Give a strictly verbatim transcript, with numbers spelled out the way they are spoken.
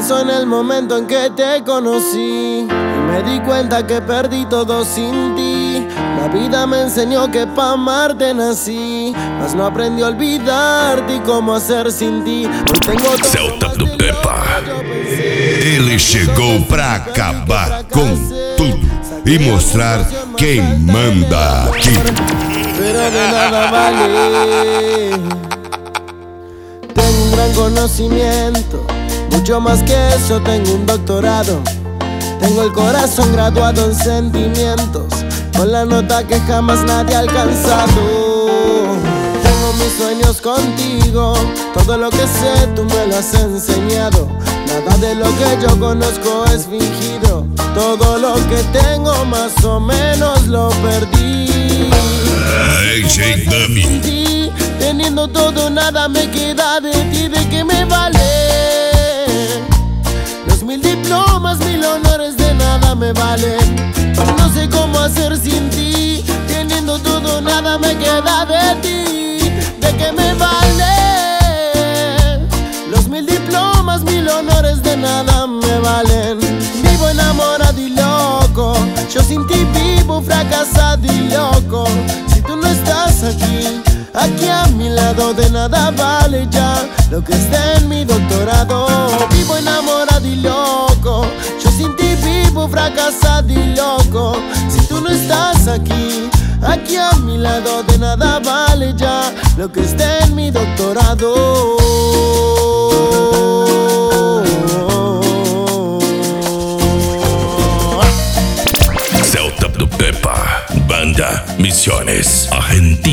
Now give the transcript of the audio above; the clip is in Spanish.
Pienso en el momento en que te conocí y me di cuenta que perdí todo sin ti. La vida me enseñó que pa' amarte nací, mas no aprendí a olvidarte y cómo hacer sin ti. Hoy tengo todo Celta más do de lo Pepa. que yo pensé. Ele chegou pra acabar com tudo e mostrar quem manda aqui. Pero de nada vale. Tengo un gran conocimiento, mucho más que eso, tengo un doctorado. Tengo el corazón graduado en sentimientos, con la nota que jamás nadie ha alcanzado. Tengo mis sueños contigo, todo lo que sé tú me lo has enseñado. Nada de lo que yo conozco es fingido, todo lo que tengo más o menos lo perdí. A J Dummy. Sí, teniendo todo nada me queda de ti, ¿de qué me vale? Los mil diplomas, mil honores de nada me valen. No sé cómo hacer sin ti, teniendo todo nada me queda de ti, ¿de qué me vale? Los mil diplomas, mil honores de nada me valen. Vivo enamorado y loco, yo sin ti vivo fracasado y loco. Si tú no estás aquí, aquí a mi lado de nada vale ya lo que está en mi doctorado. Vivo enamorado y loco, yo sin ti vivo fracasado y loco. Si tú no estás aquí, aquí a mi lado de nada vale ya lo que está en mi doctorado. Celta do Pepa. Banda Misiones Argentina.